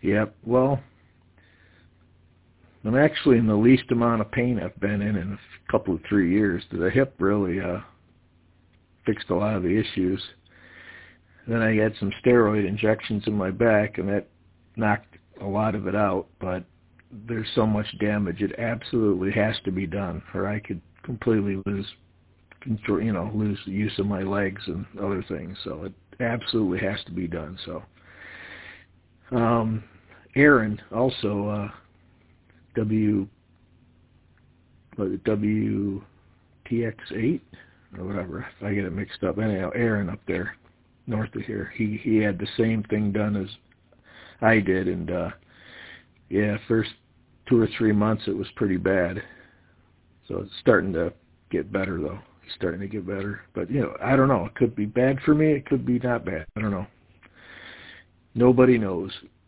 Yep. Well, I'm actually in the least amount of pain I've been in a couple of 3 years. The hip really fixed a lot of the issues. Then I had some steroid injections in my back, and that knocked a lot of it out. But there's so much damage, it absolutely has to be done, or I could completely lose control, lose the use of my legs and other things. So it absolutely has to be done. So, Aaron also WTX8 or whatever. If I get it mixed up. Anyhow, Aaron up there north of here, he had the same thing done as I did, and first 2 or 3 months it was pretty bad. So it's starting to get better though. He's starting to get better, but I don't know. It could be bad for me. It could be not bad. I don't know. Nobody knows.